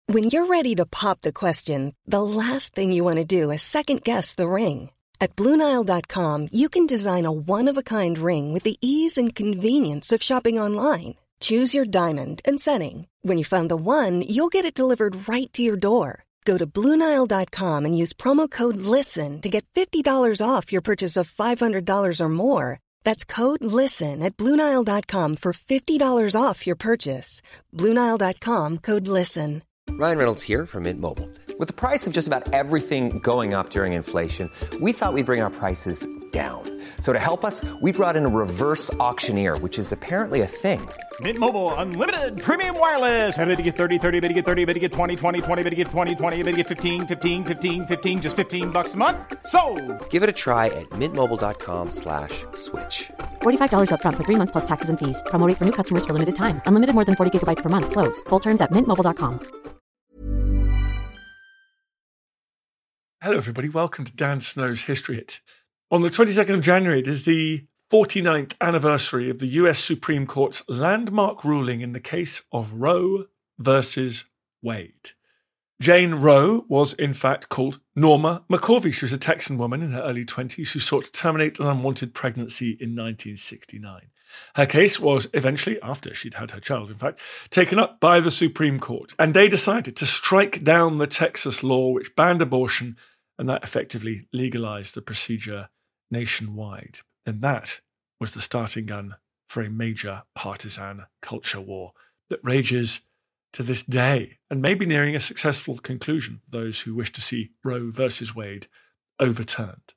When you're ready to pop the question, the last thing you want to do is second-guess the ring. At BlueNile.com, you can design a one-of-a-kind ring with the ease and convenience of shopping online. Choose your diamond and setting. When you find the one, you'll get it delivered right to your door. Go to BlueNile.com and use promo code LISTEN to get $50 off your purchase of $500 or more. That's code LISTEN at BlueNile.com for $50 off your purchase. BlueNile.com, code LISTEN. Ryan Reynolds here from Mint Mobile. With the price of just about everything going up during inflation, we thought we'd bring our prices down. So to help us, we brought in a reverse auctioneer, which is apparently a thing. Mint Mobile Unlimited Premium Wireless. How to get 30, 30, bit to get 30, bit to get 20, 20, 20, bit to get 20, 20, bit to get 15, 15, 15, 15, just $15 a month? Sold! Give it a try at mintmobile.com/switch. $45 up front for 3 months plus taxes and fees. Promo rate for new customers for limited time. Unlimited more than 40 gigabytes per month. Slows full terms at mintmobile.com. Hello, everybody. Welcome to Dan Snow's History Hit. On the 22nd of January, it is the 49th anniversary of the US Supreme Court's landmark ruling in the case of Roe versus Wade. Jane Roe was, in fact, called Norma McCorvey. She was a Texan woman in her early 20s who sought to terminate an unwanted pregnancy in 1969. Her case was eventually, after she'd had her child, in fact, taken up by the Supreme Court, and they decided to strike down the Texas law which banned abortion, and that effectively legalized the procedure nationwide. And that was the starting gun for a major partisan culture war that rages to this day and may be nearing a successful conclusion for those who wish to see Roe versus Wade overturned.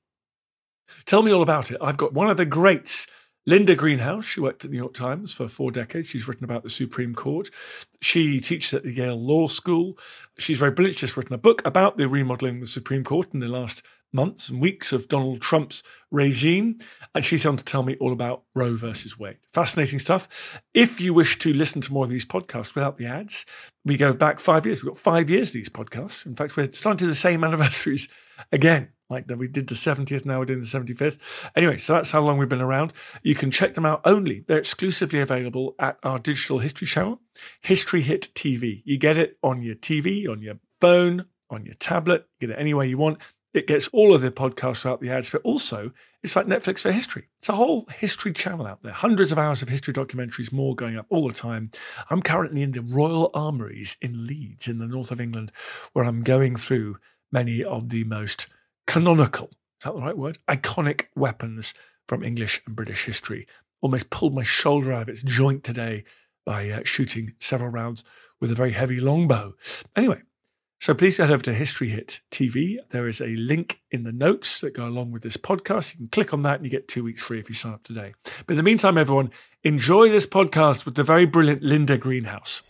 Tell me all about it. I've got one of the greats, Linda Greenhouse. She worked at the New York Times for 4 decades. She's written about the Supreme Court. She teaches at the Yale Law School. She's very brilliant. She's written a book about the remodeling of the Supreme Court in the last months and weeks of Donald Trump's regime. And she's on to tell me all about Roe versus Wade. Fascinating stuff. If you wish to listen to more of these podcasts without the ads, we go back 5 years. We've got 5 years of these podcasts. In fact, we're starting to do the same anniversaries again. Like we did the 70th, now we're doing the 75th. Anyway, so that's how long we've been around. You can check them out only. They're exclusively available at our digital history channel, History Hit TV. You get it on your TV, on your phone, on your tablet. You get it any way you want. It gets all of the podcasts without the ads, but also it's like Netflix for history. It's a whole history channel out there. Hundreds of hours of history documentaries, more going up all the time. I'm currently in the Royal Armouries in Leeds in the north of England, where I'm going through many of the most canonical, is that the right word? Iconic weapons from English and British history. Almost pulled my shoulder out of its joint today by shooting several rounds with a very heavy longbow. Anyway, so please head over to History Hit TV. There is a link in the notes that go along with this podcast. You can click on that and you get 2 weeks free if you sign up today. But in the meantime, everyone, enjoy this podcast with the very brilliant Linda Greenhouse.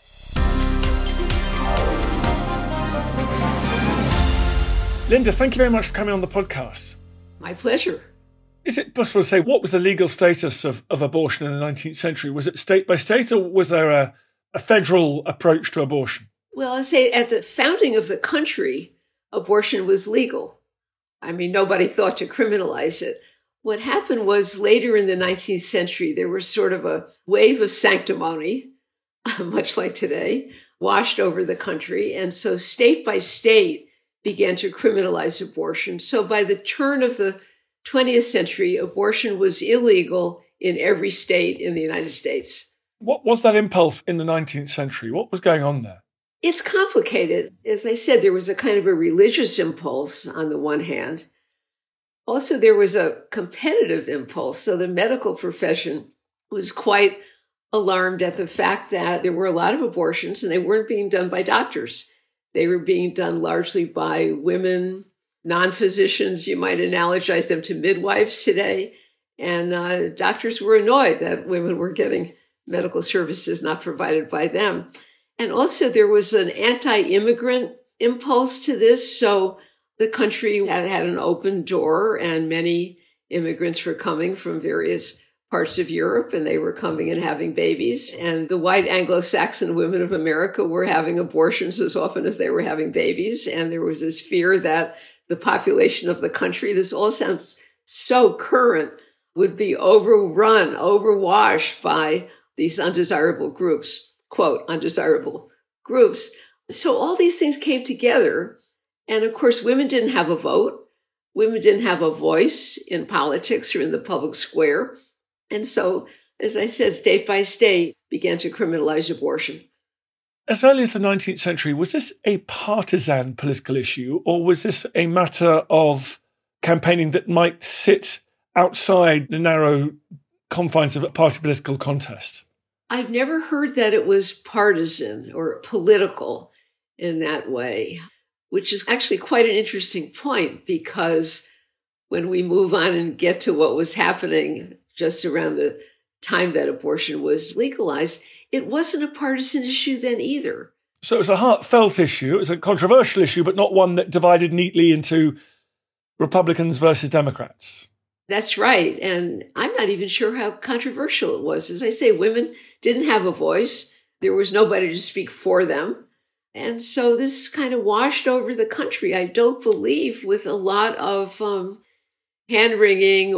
Linda, thank you very much for coming on the podcast. My pleasure. Is it possible to say what was the legal status of abortion in the 19th century? Was it state by state, or was there a federal approach to abortion? Well, I say at the founding of the country, abortion was legal. I mean, nobody thought to criminalize it. What happened was later in the 19th century, there was sort of a wave of sanctimony, much like today, washed over the country. And so state by state began to criminalize abortion. So by the turn of the 20th century, abortion was illegal in every state in the United States. What was that impulse in the 19th century? What was going on there? It's complicated. As I said, there was a kind of a religious impulse on the one hand. Also, there was a competitive impulse. So the medical profession was quite alarmed at the fact that there were a lot of abortions and they weren't being done by doctors. They were being done largely by women, non-physicians. You might analogize them to midwives today. And doctors were annoyed that women were getting medical services not provided by them. And also there was an anti-immigrant impulse to this. So the country had an open door and many immigrants were coming from various parts of Europe, and they were coming and having babies. And the white Anglo-Saxon women of America were having abortions as often as they were having babies. And there was this fear that the population of the country, this all sounds so current, would be overrun, overwashed by these undesirable groups, quote, undesirable groups. So all these things came together. And of course, women didn't have a vote. Women didn't have a voice in politics or in the public square. And so, as I said, state by state began to criminalize abortion. As early as the 19th century, was this a partisan political issue, or was this a matter of campaigning that might sit outside the narrow confines of a party political contest? I've never heard that it was partisan or political in that way, which is actually quite an interesting point, because when we move on and get to what was happening just around the time that abortion was legalized, it wasn't a partisan issue then either. So it was a heartfelt issue. It was a controversial issue, but not one that divided neatly into Republicans versus Democrats. That's right. And I'm not even sure how controversial it was. As I say, women didn't have a voice. There was nobody to speak for them. And so this kind of washed over the country, I don't believe, with a lot of hand-wringing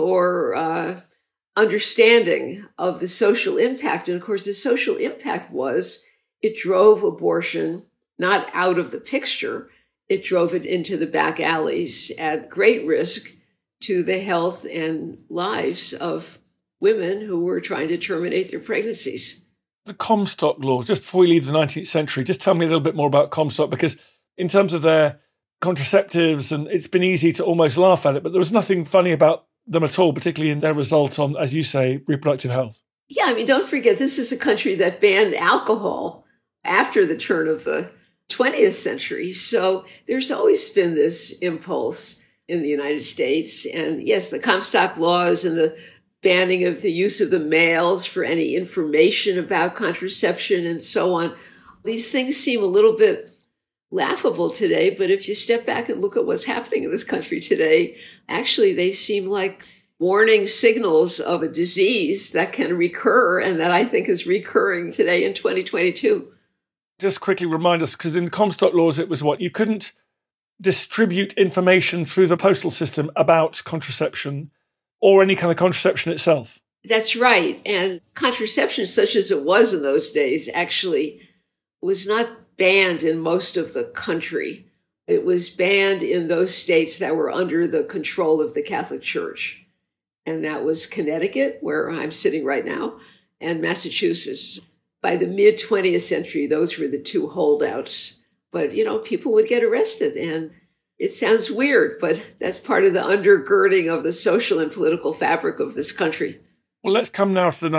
or understanding of the social impact. And of course, the social impact was it drove abortion not out of the picture. It drove it into the back alleys at great risk to the health and lives of women who were trying to terminate their pregnancies. The Comstock laws, just before we leave the 19th century, just tell me a little bit more about Comstock, because in terms of their contraceptives, and it's been easy to almost laugh at it, but there was nothing funny about them at all, particularly in their result on, as you say, reproductive health. Yeah, I mean, don't forget, this is a country that banned alcohol after the turn of the 20th century. So there's always been this impulse in the United States. And yes, the Comstock laws and the banning of the use of the mails for any information about contraception and so on. These things seem a little bit laughable today, but if you step back and look at what's happening in this country today, actually they seem like warning signals of a disease that can recur and that I think is recurring today in 2022. Just quickly remind us, because in Comstock laws it was what? You couldn't distribute information through the postal system about contraception or any kind of contraception itself. That's right. And contraception, such as it was in those days, actually was not banned in most of the country. It was banned in those states that were under the control of the Catholic Church. And that was Connecticut, where I'm sitting right now, and Massachusetts. By the mid-20th century, those were the two holdouts. But, people would get arrested. And it sounds weird, but that's part of the undergirding of the social and political fabric of this country. Well, let's come now to the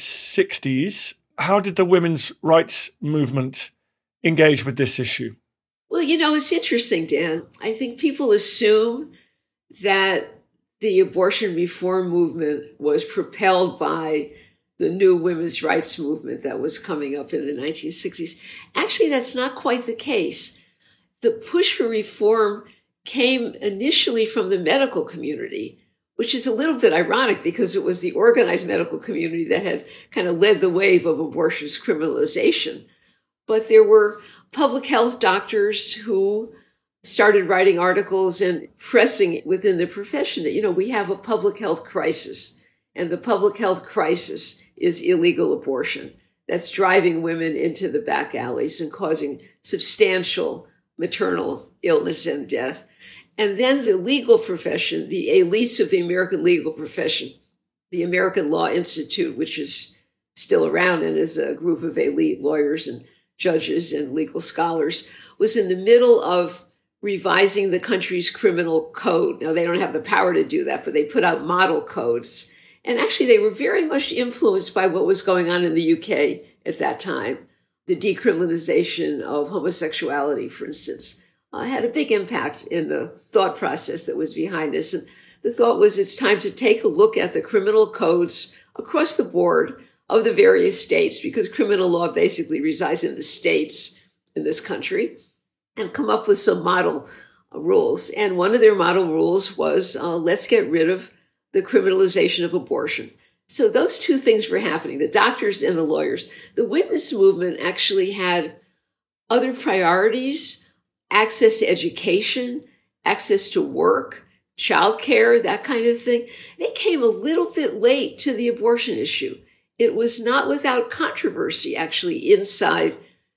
1960s. How did the women's rights movement engage with this issue? Well, it's interesting, Dan. I think people assume that the abortion reform movement was propelled by the new women's rights movement that was coming up in the 1960s. Actually, that's not quite the case. The push for reform came initially from the medical community, which is a little bit ironic because it was the organized medical community that had kind of led the wave of abortion's criminalization. But there were public health doctors who started writing articles and pressing within the profession that, we have a public health crisis, and the public health crisis is illegal abortion. That's driving women into the back alleys and causing substantial maternal illness and death. And then the legal profession, the elites of the American legal profession, the American Law Institute, which is still around and is a group of elite lawyers and judges and legal scholars, was in the middle of revising the country's criminal code. Now, they don't have the power to do that, but they put out model codes. And actually, they were very much influenced by what was going on in the UK at that time. The decriminalization of homosexuality, for instance, had a big impact in the thought process that was behind this. And the thought was it's time to take a look at the criminal codes across the board of the various states, because criminal law basically resides in the states in this country, and come up with some model rules. And one of their model rules was let's get rid of the criminalization of abortion. So those two things were happening, the doctors and the lawyers. The women's movement actually had other priorities: access to education, access to work, childcare, that kind of thing. They came a little bit late to the abortion issue. It was not without controversy, actually, inside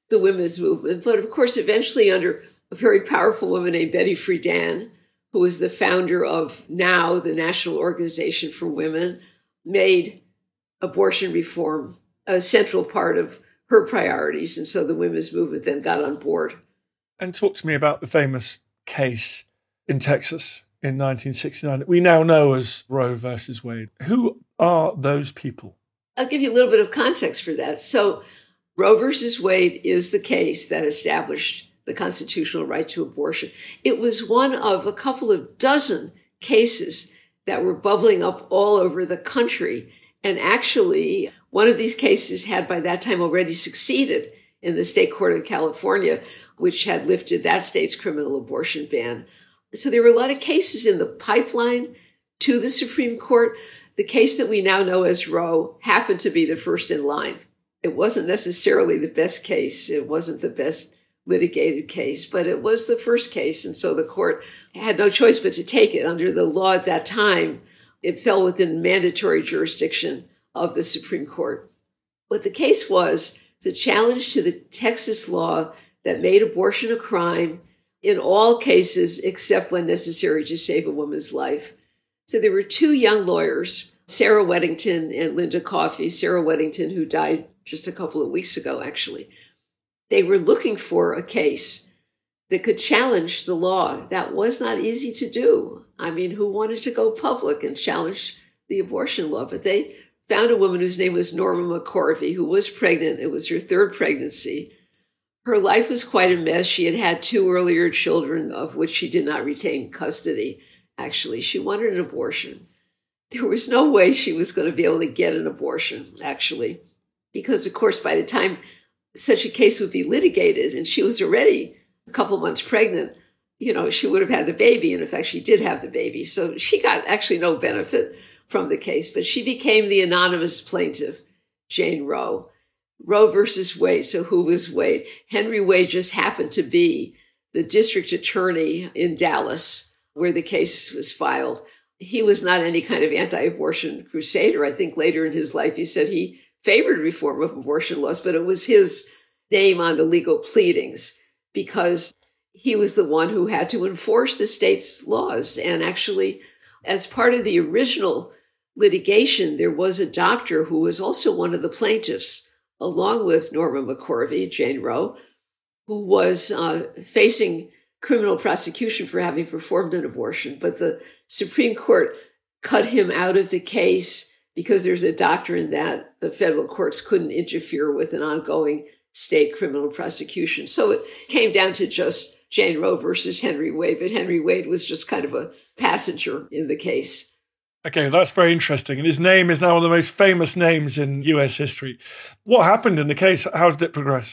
the women's movement. But of course, eventually under a very powerful woman named Betty Friedan, who was the founder of NOW, the National Organization for Women, made abortion reform a central part of her priorities. And so the women's movement then got on board. And talk to me about the famous case in Texas in 1969 that we now know as Roe versus Wade. Who are those people? I'll give you a little bit of context for that. So Roe versus Wade is the case that established the constitutional right to abortion. It was one of a couple of dozen cases that were bubbling up all over the country. And actually, one of these cases had by that time already succeeded in the state court of California, which had lifted that state's criminal abortion ban. So there were a lot of cases in the pipeline to the Supreme Court. The case that we now know as Roe happened to be the first in line. It wasn't necessarily the best case. It wasn't the best litigated case, but it was the first case. And so the court had no choice but to take it. Under the law at that time, it fell within mandatory jurisdiction of the Supreme Court. What the case was a challenge to the Texas law that made abortion a crime in all cases except when necessary to save a woman's life. So there were two young lawyers, Sarah Weddington and Linda Coffey. Sarah Weddington, who died just a couple of weeks ago, actually. They were looking for a case that could challenge the law. That was not easy to do. I mean, who wanted to go public and challenge the abortion law? But they found a woman whose name was Norma McCorvey, who was pregnant. It was her third pregnancy. Her life was quite a mess. She had had two earlier children, of which she did not retain custody. Actually, she wanted an abortion. There was no way she was going to be able to get an abortion, actually, because, of course, by the time such a case would be litigated, and she was already a couple months pregnant, she would have had the baby. And in fact, she did have the baby. So she got actually no benefit from the case, but she became the anonymous plaintiff, Jane Roe. Roe versus Wade. So who was Wade? Henry Wade just happened to be the district attorney in Dallas, where the case was filed. He was not any kind of anti-abortion crusader. I think later in his life, he said he favored reform of abortion laws, but it was his name on the legal pleadings because he was the one who had to enforce the state's laws. And actually, as part of the original litigation, there was a doctor who was also one of the plaintiffs, along with Norma McCorvey, Jane Roe, who was facing criminal prosecution for having performed an abortion. But the Supreme Court cut him out of the case because there's a doctrine that the federal courts couldn't interfere with an ongoing state criminal prosecution. So it came down to just Jane Roe versus Henry Wade, but Henry Wade was just kind of a passenger in the case. Okay, that's very interesting. And his name is now one of the most famous names in US history. What happened in the case? How did it progress?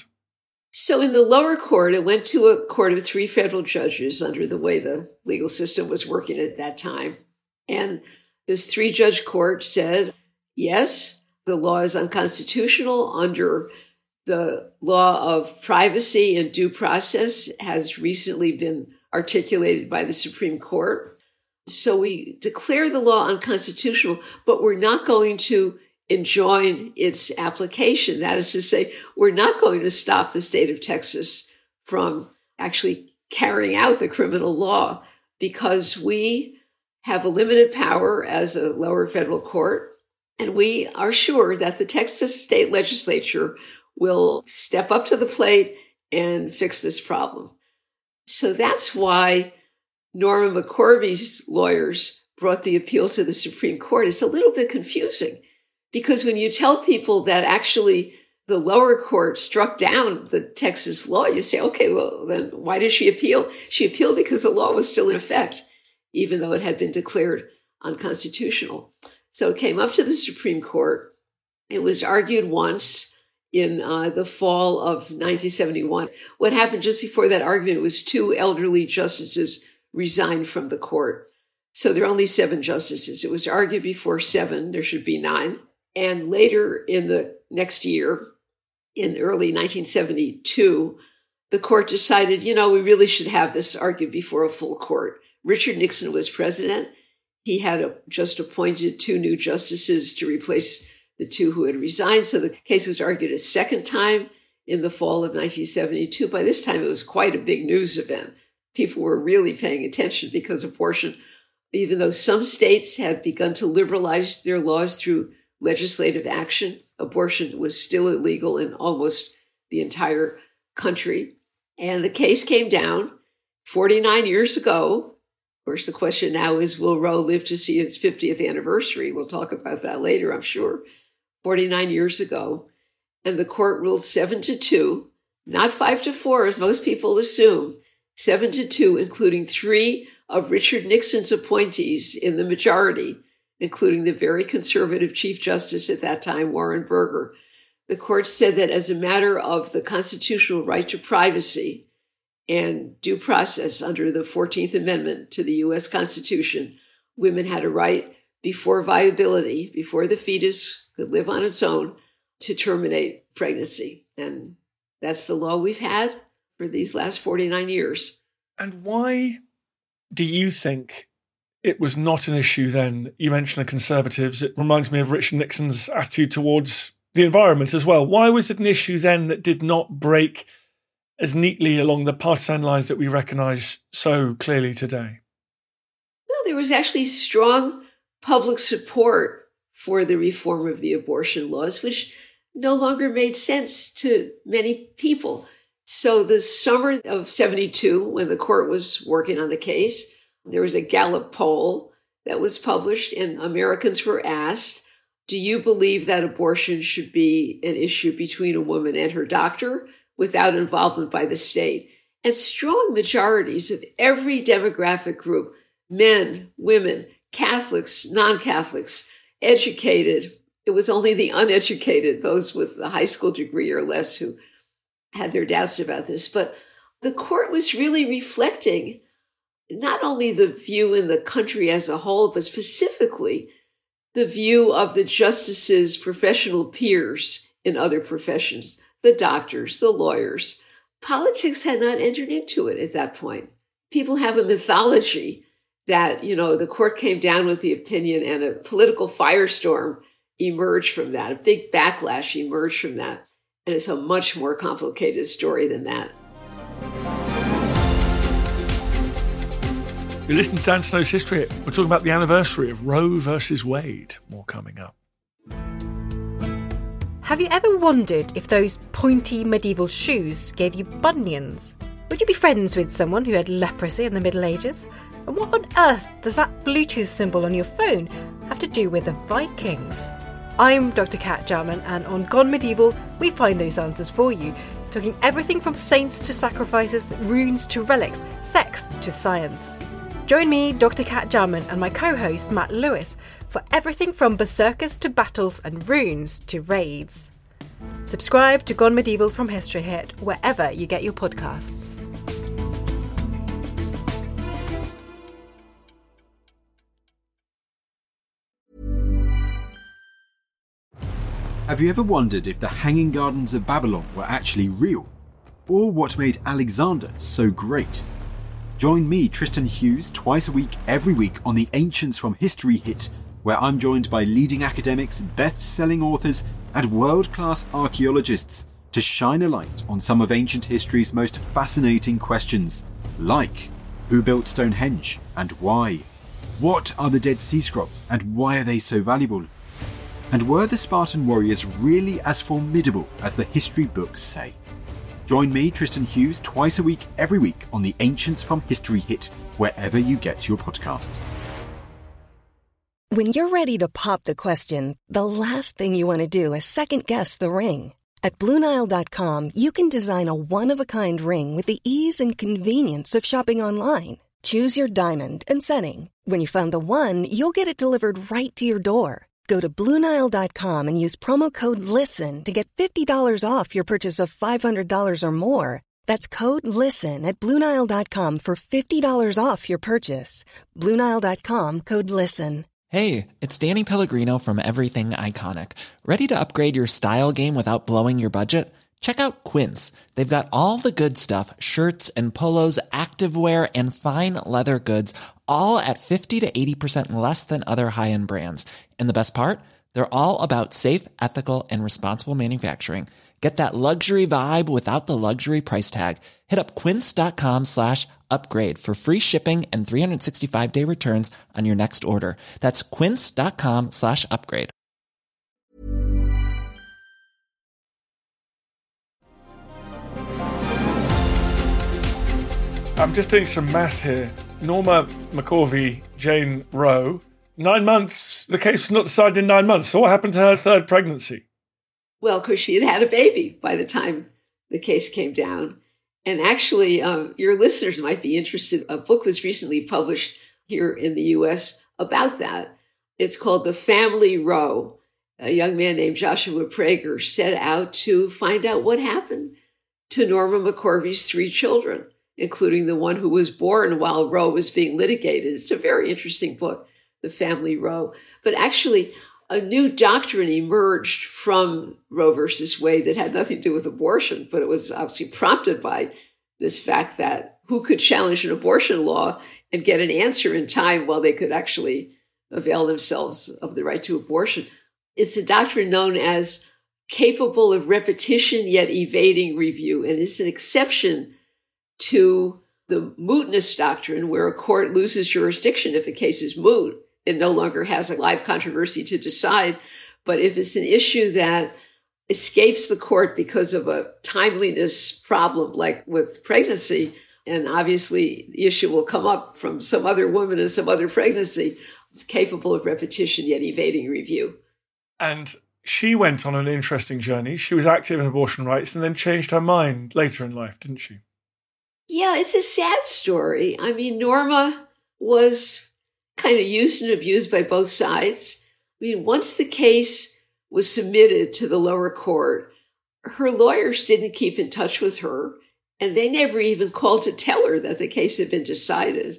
So in the lower court, it went to a court of 3 federal judges under the way the legal system was working at that time. And this 3-judge court said, yes, the law is unconstitutional under the law of privacy and due process has recently been articulated by the Supreme Court. So we declare the law unconstitutional, but we're not going to enjoin its application. That is to say, we're not going to stop the state of Texas from actually carrying out the criminal law because we have a limited power as a lower federal court. And we are sure that the Texas state legislature will step up to the plate and fix this problem. So that's why Norma McCorvey's lawyers brought the appeal to the Supreme Court. It's a little bit confusing because when you tell people that actually the lower court struck down the Texas law, you say, okay, well, then why did she appeal? She appealed because the law was still in effect, even though it had been declared unconstitutional. So it came up to the Supreme Court. It was argued once in the fall of 1971. What happened just before that argument was 2 elderly justices resigned from the court. So there are only 7 justices. It was argued before 7. There should be 9. And later in the next year, in early 1972, the court decided, we really should have this argued before a full court. Richard Nixon was president. He had just appointed 2 new justices to replace the 2 who had resigned. So the case was argued a second time in the fall of 1972. By this time, it was quite a big news event. People were really paying attention because abortion, even though some states had begun to liberalize their laws through legislative action, abortion was still illegal in almost the entire country. And the case came down 49 years ago. Of course, the question now is, will Roe live to see its 50th anniversary? We'll talk about that later, I'm sure. 49 years ago. And the court ruled 7-2, not 5-4, as most people assume, 7-2, including 3 of Richard Nixon's appointees in the majority, including the very conservative Chief Justice at that time, Warren Burger. The court said that as a matter of the constitutional right to privacy and due process under the 14th Amendment to the U.S. Constitution, women had a right before viability, before the fetus could live on its own, to terminate pregnancy. And that's the law we've had for these last 49 years. And why do you think it was not an issue then? You mentioned the Conservatives. It reminds me of Richard Nixon's attitude towards the environment as well. Why was it an issue then that did not break as neatly along the partisan lines that we recognise so clearly today? Well, there was actually strong public support for the reform of the abortion laws, which no longer made sense to many people. So the summer of 72, when the court was working on the case, there was a Gallup poll that was published, and Americans were asked, do you believe that abortion should be an issue between a woman and her doctor without involvement by the state? And strong majorities of every demographic group, men, women, Catholics, non-Catholics, educated. It was only the uneducated, those with a high school degree or less, who had their doubts about this. But the court was really reflecting not only the view in the country as a whole, but specifically the view of the justices' professional peers in other professions, the doctors, the lawyers. Politics had not entered into it at that point. People have a mythology that, the court came down with the opinion and a political firestorm emerged from that. A big backlash emerged from that. And it's a much more complicated story than that. You're listening to Dan Snow's History Hit. We're talking about the anniversary of Roe versus Wade. More coming up. Have you ever wondered if those pointy medieval shoes gave you bunions? Would you be friends with someone who had leprosy in the Middle Ages? And what on earth does that Bluetooth symbol on your phone have to do with the Vikings? I'm Dr. Kat Jarman, and on Gone Medieval, we find those answers for you, talking everything from saints to sacrifices, runes to relics, sex to science. Join me, Dr. Kat Jarman, and my co-host Matt Lewis for everything from berserkers to battles and runes to raids. Subscribe to Gone Medieval from History Hit wherever you get your podcasts. Have you ever wondered if the Hanging Gardens of Babylon were actually real? Or what made Alexander so great? Join me, Tristan Hughes, twice a week, every week on the Ancients from History Hit, where I'm joined by leading academics, best-selling authors, and world-class archaeologists to shine a light on some of ancient history's most fascinating questions, like who built Stonehenge and why? What are the Dead Sea Scrolls and why are they so valuable? And were the Spartan warriors really as formidable as the history books say? Join me, Tristan Hughes, twice a week, every week on the Ancients from History Hit, wherever you get your podcasts. When you're ready to pop the question, the last thing you want to do is second-guess the ring. At BlueNile.com, you can design a one-of-a-kind ring with the ease and convenience of shopping online. Choose your diamond and setting. When you find the one, you'll get it delivered right to your door. Go to BlueNile.com and use promo code LISTEN to get $50 off your purchase of $500 or more. That's code LISTEN at BlueNile.com for $50 off your purchase. BlueNile.com, code LISTEN. Hey, it's Danny Pellegrino from Everything Iconic. Ready to upgrade your style game without blowing your budget? Check out Quince. They've got all the good stuff, shirts and polos, activewear, and fine leather goods, all at 50 to 80% less than other high-end brands. And the best part? They're all about safe, ethical, and responsible manufacturing. Get that luxury vibe without the luxury price tag. Hit up quince.com/upgrade for free shipping and 365-day returns on your next order. That's quince.com/upgrade. I'm just doing some math here. Norma McCorvey, Jane Roe, 9 months. The case was not decided in 9 months. So what happened to her third pregnancy? Well, because she had had a baby by the time the case came down. And actually, your listeners might be interested. A book was recently published here in the U.S. about that. It's called The Family Roe. A young man named Joshua Prager set out to find out what happened to Norma McCorvey's 3 children, including the one who was born while Roe was being litigated. It's a very interesting book, The Family Roe. But actually, a new doctrine emerged from Roe versus Wade that had nothing to do with abortion, but it was obviously prompted by this fact that who could challenge an abortion law and get an answer in time while they could actually avail themselves of the right to abortion. It's a doctrine known as capable of repetition yet evading review, and it's an exception to the mootness doctrine, where a court loses jurisdiction if a case is moot. It no longer has a live controversy to decide. But if it's an issue that escapes the court because of a timeliness problem, like with pregnancy, and obviously the issue will come up from some other woman and some other pregnancy, it's capable of repetition yet evading review. And she went on an interesting journey. She was active in abortion rights and then changed her mind later in life, didn't she? Yeah, it's a sad story. I mean, Norma was kind of used and abused by both sides. I mean, once the case was submitted to the lower court, her lawyers didn't keep in touch with her, and they never even called to tell her that the case had been decided.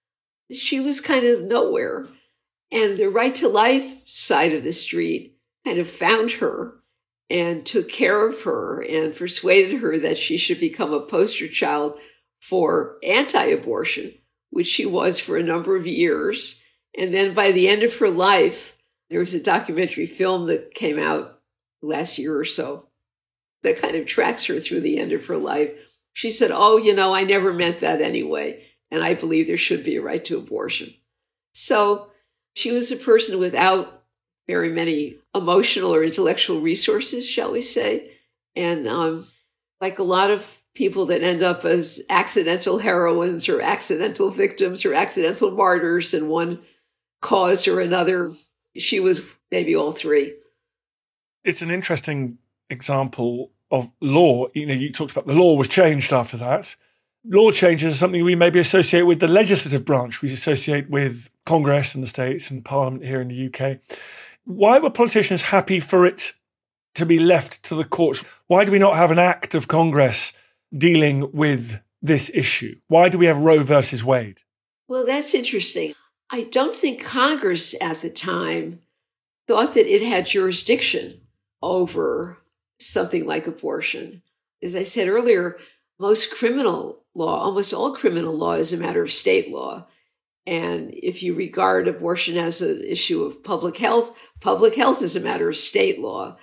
She was kind of nowhere. And the Right to Life side of the street kind of found her and took care of her and persuaded her that she should become a poster child for anti-abortion, which she was for a number of years. And then by the end of her life, there was a documentary film that came out last year or so that kind of tracks her through the end of her life. She said, I never meant that anyway, and I believe there should be a right to abortion. So she was a person without very many emotional or intellectual resources, shall we say. And like a lot of people that end up as accidental heroines or accidental victims or accidental martyrs in one cause or another, she was maybe all 3. It's an interesting example of law. You talked about the law was changed after that. Law changes are something we maybe associate with the legislative branch. We associate with Congress in the States and Parliament here in the UK. Why were politicians happy for it to be left to the courts? Why do we not have an act of Congress dealing with this issue? Why do we have Roe versus Wade? Well, that's interesting. I don't think Congress at the time thought that it had jurisdiction over something like abortion. As I said earlier, most criminal law, almost all criminal law, is a matter of state law. And if you regard abortion as an issue of public health is a matter of state law.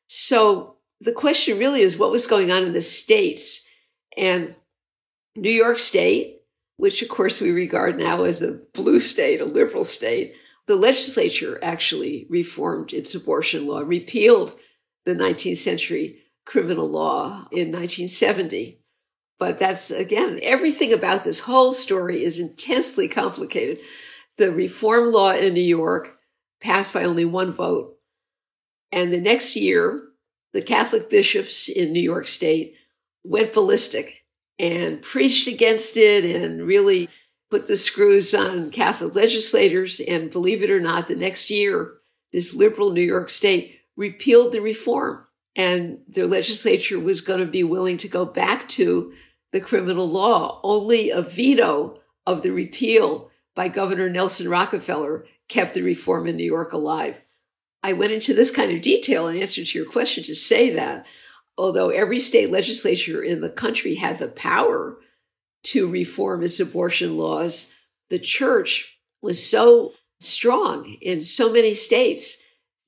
So the question really is what was going on in the states. And New York State, which of course we regard now as a blue state, a liberal state, the legislature actually reformed its abortion law, repealed the 19th century criminal law in 1970. But that's, again, everything about this whole story is intensely complicated. The reform law in New York passed by only 1 vote. And the next year, the Catholic bishops in New York State went ballistic and preached against it and really put the screws on Catholic legislators. And believe it or not, the next year, this liberal New York State repealed the reform. And their legislature was going to be willing to go back to the criminal law. Only a veto of the repeal by Governor Nelson Rockefeller kept the reform in New York alive. I went into this kind of detail in answer to your question to say that although every state legislature in the country had the power to reform its abortion laws, the church was so strong in so many states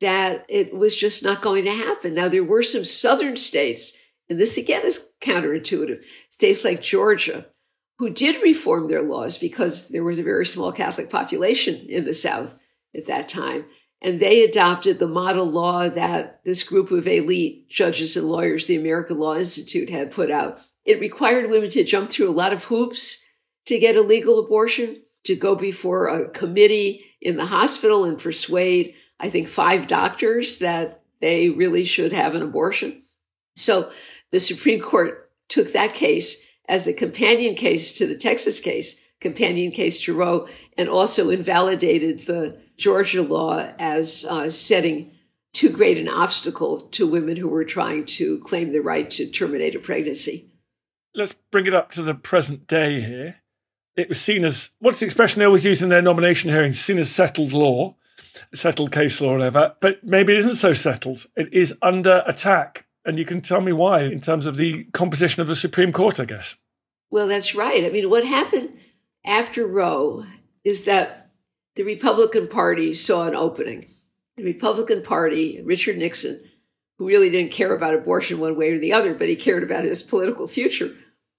that it was just not going to happen. Now, there were some southern states, and this again is counterintuitive, states like Georgia, who did reform their laws because there was a very small Catholic population in the South at that time. And they adopted the model law that this group of elite judges and lawyers, the American Law Institute, had put out. It required women to jump through a lot of hoops to get a legal abortion, to go before a committee in the hospital and persuade, I think, 5 doctors that they really should have an abortion. So the Supreme Court took that case as a companion case to the Texas case, companion case to Roe, and also invalidated the Georgia law as setting too great an obstacle to women who were trying to claim the right to terminate a pregnancy. Let's bring it up to the present day here. It was seen as, what's the expression they always use in their nomination hearings, seen as settled law, settled case law or whatever, but maybe it isn't so settled. It is under attack. And you can tell me why in terms of the composition of the Supreme Court, I guess. Well, that's right. I mean, what happened after Roe is that the Republican Party saw an opening. The Republican Party, Richard Nixon, who really didn't care about abortion one way or the other, but he cared about his political future,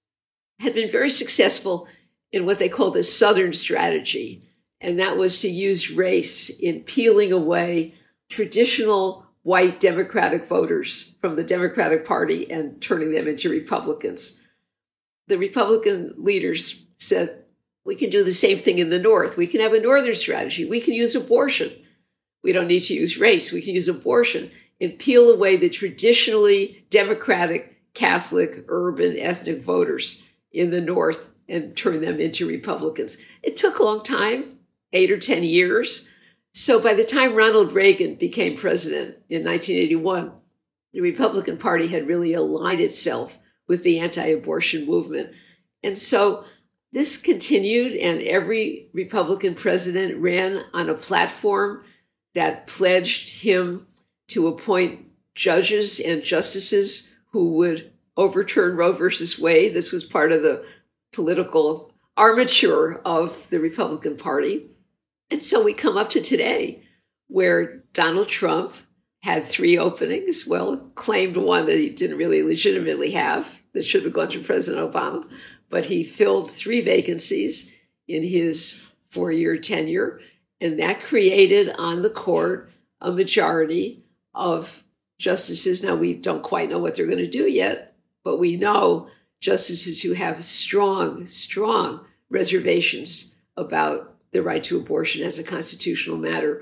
had been very successful in what they called a Southern strategy. And that was to use race in peeling away traditional white Democratic voters from the Democratic Party and turning them into Republicans. The Republican leaders said, we can do the same thing in the North. We can have a Northern strategy. We can use abortion. We don't need to use race. We can use abortion and peel away the traditionally Democratic, Catholic, urban, ethnic voters in the North and turn them into Republicans. It took a long time, 8 or 10 years. So by the time Ronald Reagan became president in 1981, the Republican Party had really aligned itself with the anti-abortion movement. And so this continued, and every Republican president ran on a platform that pledged him to appoint judges and justices who would overturn Roe versus Wade. This was part of the political armature of the Republican Party. And so we come up to today where Donald Trump had 3 openings, well, claimed one that he didn't really legitimately have, that should have gone to President Obama, but he filled 3 vacancies in his 4-year tenure, and that created on the court a majority of justices. Now, we don't quite know what they're going to do yet, but we know justices who have strong reservations about the right to abortion as a constitutional matter.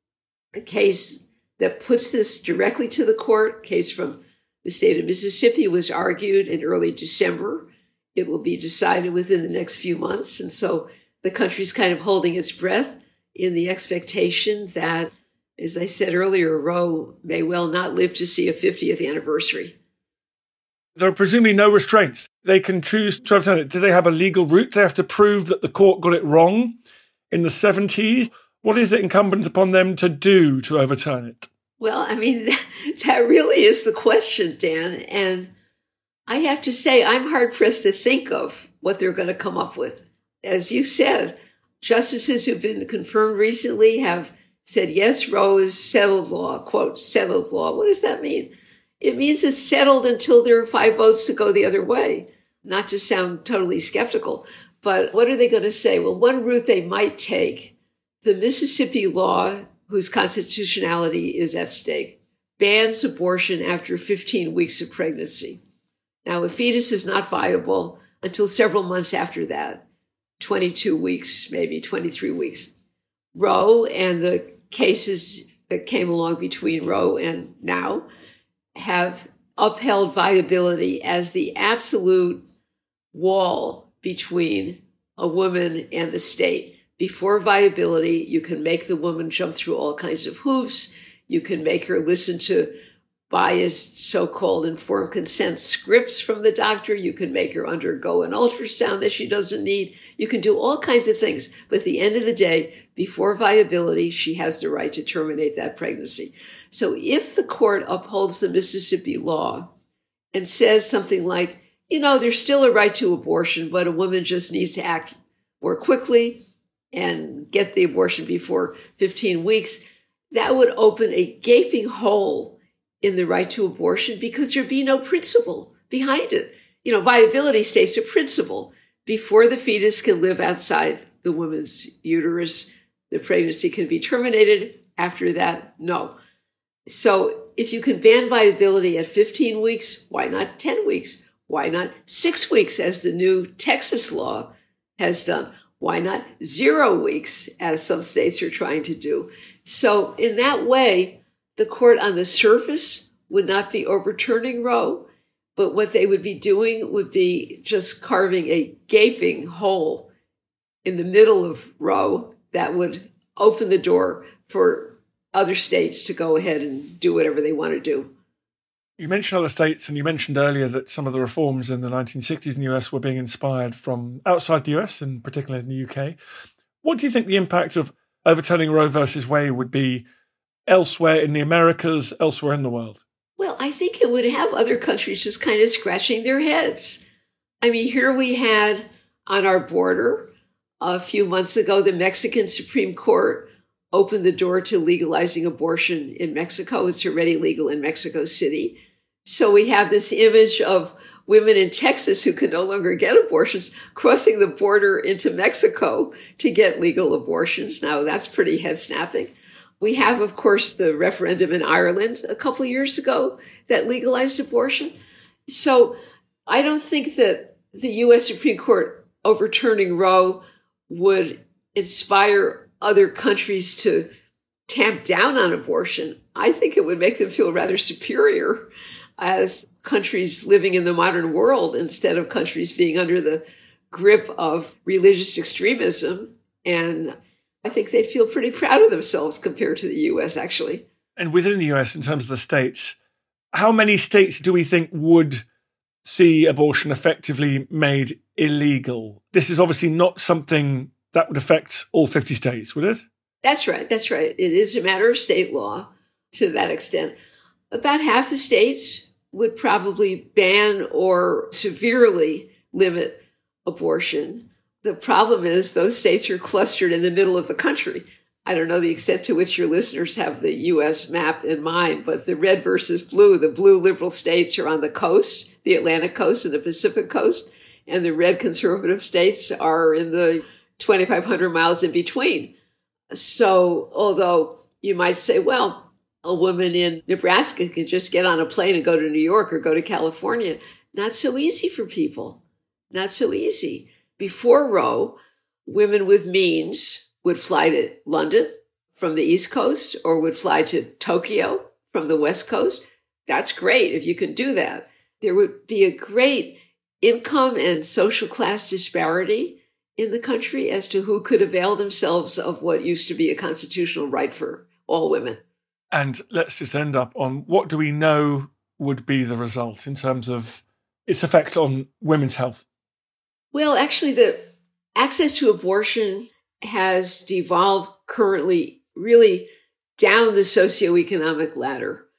A case that puts this directly to the court, case from the state of Mississippi, was argued in early December. It will be decided within the next few months. And so the country's kind of holding its breath in the expectation that, as I said earlier, Roe may well not live to see a 50th anniversary. There are presumably no restraints. They can choose to overturn it. Do they have a legal route? They have to prove that the court got it wrong in the 70s. What is it incumbent upon them to do to overturn it? Well, I mean, that really is the question, Dan. And I have to say, I'm hard-pressed to think of what they're going to come up with. As you said, justices who've been confirmed recently have said, yes, Roe is settled law, quote, settled law. What does that mean? It means it's settled until there are 5 votes to go the other way. Not to sound totally skeptical, but what are they going to say? Well, one route they might take, the Mississippi law, whose constitutionality is at stake, bans abortion after 15 weeks of pregnancy. Now, a fetus is not viable until several months after that, 22 weeks, maybe 23 weeks. Roe and the cases that came along between Roe and now have upheld viability as the absolute wall between a woman and the state. Before viability, you can make the woman jump through all kinds of hoops. You can make her listen to biased, so-called informed consent scripts from the doctor. You can make her undergo an ultrasound that she doesn't need. You can do all kinds of things. But at the end of the day, before viability, she has the right to terminate that pregnancy. So if the court upholds the Mississippi law and says something like, you know, there's still a right to abortion, but a woman just needs to act more quickly and get the abortion before 15 weeks, that would open a gaping hole in the right to abortion because there'd be no principle behind it. Viability states a principle. Before the fetus can live outside the woman's uterus, the pregnancy can be terminated. After that, no. So if you can ban viability at 15 weeks, why not 10 weeks? Why not 6 weeks, as the new Texas law has done? Why not 0 weeks, as some states are trying to do? So in that way, the court on the surface would not be overturning Roe, but what they would be doing would be just carving a gaping hole in the middle of Roe that would open the door for other states to go ahead and do whatever they want to do. You mentioned other states, and you mentioned earlier that some of the reforms in the 1960s in the US were being inspired from outside the US, and particularly in the UK. What do you think the impact of overturning Roe versus Wade would be elsewhere in the Americas, elsewhere in the world? Well, I think it would have other countries just kind of scratching their heads. I mean, here we had on our border a few months ago, the Mexican Supreme Court opened the door to legalizing abortion in Mexico. It's already legal in Mexico City. So we have this image of women in Texas who can no longer get abortions crossing the border into Mexico to get legal abortions. Now, that's pretty head-snapping. We have, of course, the referendum in Ireland a couple of years ago that legalized abortion. So I don't think that the U.S. Supreme Court overturning Roe would inspire other countries to tamp down on abortion. I think it would make them feel rather superior as countries living in the modern world instead of countries being under the grip of religious extremism. And I think they'd feel pretty proud of themselves compared to the U.S., actually. And within the U.S., in terms of the states, how many states do we think would see abortion effectively made illegal? This is obviously not something that would affect all 50 states, would it? That's right. That's right. It is a matter of state law to that extent. About half the states would probably ban or severely limit abortion. The problem is those states are clustered in the middle of the country. I don't know the extent to which your listeners have the U.S. map in mind, but the red versus blue, the blue liberal states are on the coast, the Atlantic coast and the Pacific coast, and the red conservative states are in the 2,500 miles in between. So although you might say, well, a woman in Nebraska can just get on a plane and go to New York or go to California, not so easy for people. Not so easy. Before Roe, women with means would fly to London from the East Coast or would fly to Tokyo from the West Coast. That's great if you can do that. There would be a great income and social class disparity in the country as to who could avail themselves of what used to be a constitutional right for all women. And let's just end up on what do we know would be the result in terms of its effect on women's health? Well, actually, the access to abortion has devolved currently really down the socioeconomic ladder.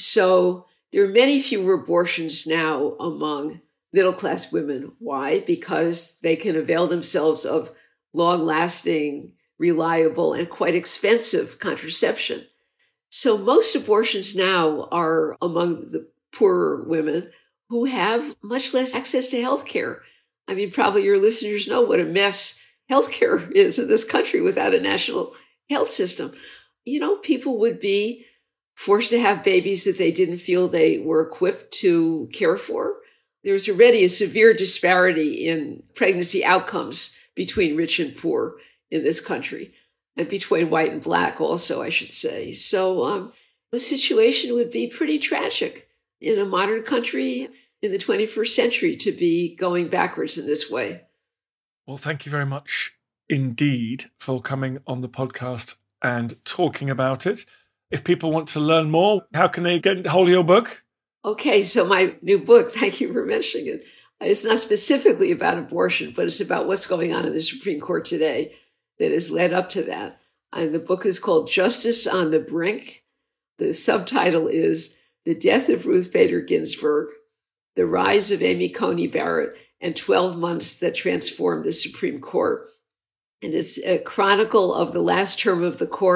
So there are many fewer abortions now among middle-class women. Why? Because they can avail themselves of long-lasting, reliable, and quite expensive contraception. So most abortions now are among the poorer women who have much less access to health care. I mean, probably your listeners know what a mess healthcare is in this country without a national health system. You know, people would be forced to have babies that they didn't feel they were equipped to care for. There's already a severe disparity in pregnancy outcomes between rich and poor in this country, and between white and black also, I should say. So the situation would be pretty tragic in a modern country in the 21st century to be going backwards in this way. Well, thank you very much indeed for coming on the podcast and talking about it. If people want to learn more, how can they get hold of your book? Okay, so my new book, thank you for mentioning it. It's not specifically about abortion, but it's about what's going on in the Supreme Court today that has led up to that. And the book is called Justice on the Brink. The subtitle is The Death of Ruth Bader Ginsburg, The Rise of Amy Coney Barrett, and 12 Months That Transformed the Supreme Court. And it's a chronicle of the last term of the court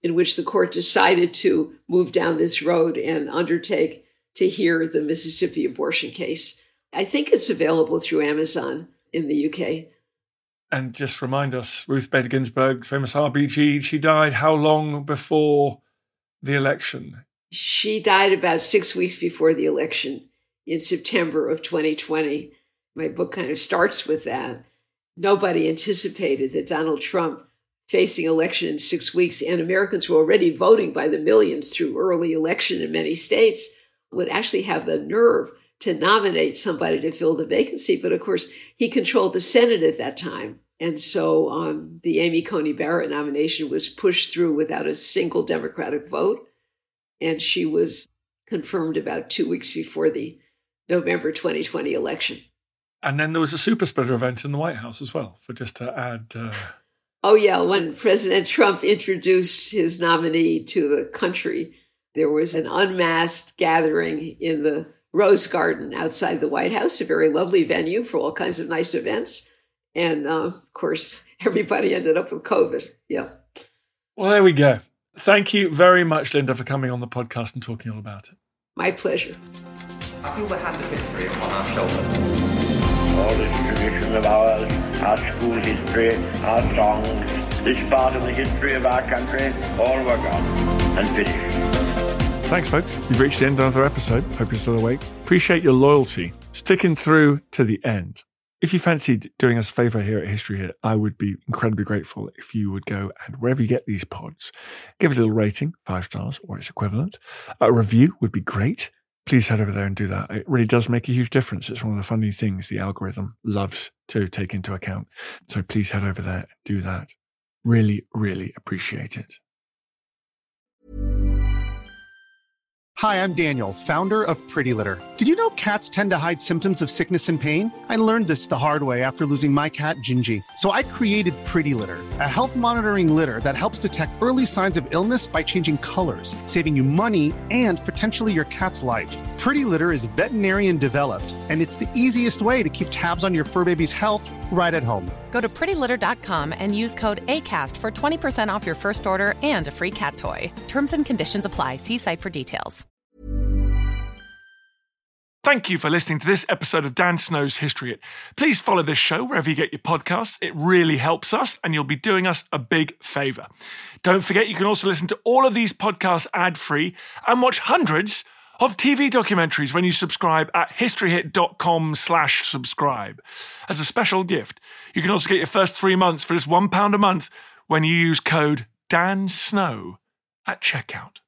in which the court decided to move down this road and undertake to hear the Mississippi abortion case. I think it's available through Amazon in the UK. And just remind us, Ruth Bader Ginsburg, famous RBG, she died how long before the election? She died about 6 weeks before the election in September of 2020. My book kind of starts with that. Nobody anticipated that Donald Trump, facing election in 6 weeks, and Americans were already voting by the millions through early election in many states, would actually have the nerve to nominate somebody to fill the vacancy. But of course, he controlled the Senate at that time. And so the Amy Coney Barrett nomination was pushed through without a single Democratic vote. And she was confirmed about 2 weeks before the November 2020 election. And then there was a super spreader event in the White House as well, for just to add... Oh, yeah. When President Trump introduced his nominee to the country, there was an unmasked gathering in the Rose Garden outside the White House, a very lovely venue for all kinds of nice events. And, of course, everybody ended up with COVID. Yeah. Well, there we go. Thank you very much, Linda, for coming on the podcast and talking all about it. My pleasure. I feel the hand of history upon our shoulders. All this tradition of ours, our school history, our songs, this part of the history of our country, all were gone and finished. Thanks, folks. You've reached the end of another episode. Hope you're still awake. Appreciate your loyalty, sticking through to the end. If you fancied doing us a favour here at History Hit, I would be incredibly grateful if you would go and wherever you get these pods, give it a little rating, 5 stars or its equivalent. A review would be great. Please head over there and do that. It really does make a huge difference. It's one of the funny things the algorithm loves to take into account. So please head over there and do that. Really, really appreciate it. Hi, I'm Daniel, founder of Pretty Litter. Did you know cats tend to hide symptoms of sickness and pain? I learned this the hard way after losing my cat, Gingy. So I created Pretty Litter, a health monitoring litter that helps detect early signs of illness by changing colors, saving you money and potentially your cat's life. Pretty Litter is veterinarian developed, and it's the easiest way to keep tabs on your fur baby's health right at home. Go to prettylitter.com and use code ACAST for 20% off your first order and a free cat toy. Terms and conditions apply. See site for details. Thank you for listening to this episode of Dan Snow's History Hit. Please follow this show wherever you get your podcasts. It really helps us, and you'll be doing us a big favour. Don't forget, you can also listen to all of these podcasts ad-free and watch hundreds of TV documentaries when you subscribe at historyhit.com/subscribe. As a special gift, you can also get your first 3 months for just £1 a month when you use code DANSNOW at checkout.